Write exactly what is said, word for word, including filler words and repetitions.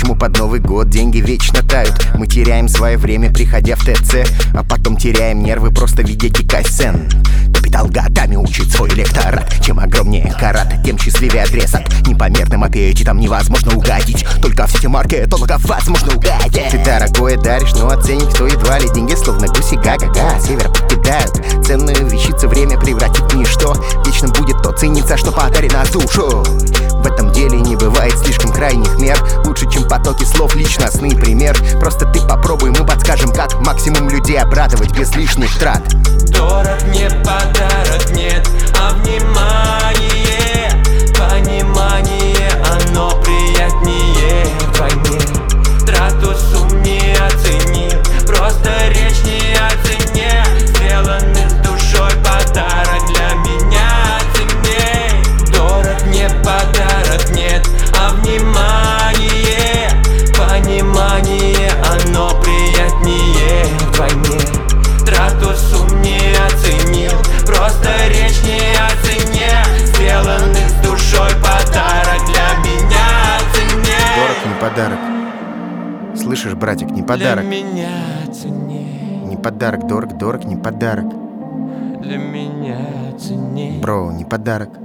почему под Новый год деньги вечно тают. Мы теряем свое время, приходя в ТЦ, а потом теряем нервы, просто видя дикой сцен. Капитал годами учит свой электорат. Чем огромнее карат, тем счастливее адрес. От непомерным аппетитом невозможно угодить. Только в сети маркетологов возможно угодить. Ты дорогое даришь, но оценить кто едва ли. Деньги словно гуси га-га-га, север покидают. Ценную вещицу время превратит в ничто. Вечным будет то цениться, что подарено душу. В этом деле не бывает слишком крайних мер. Лучше, чем потоки слов, личностный пример. Просто ты попробуй, мы подскажем, как максимум людей обрадовать без лишних трат. Дорог не подарок, нет, а внимание. Понимание, оно приятнее вдвойне. Трату сумм не оценил, просто речь не о цене. Сделанный с душой подарок для меня ценней. Дорог не подарок, нет, а внимание. Понимание, оно приятнее вдвойне. Трату сумм не оценил, просто речь не о цене. Сделанный с душой подарок для меня ценней. Дорог не подарок. Слышишь, братик, не подарок. Для меня ценней. Не подарок, дорог, дорог, не подарок. Для меня ценней. Бро, не подарок.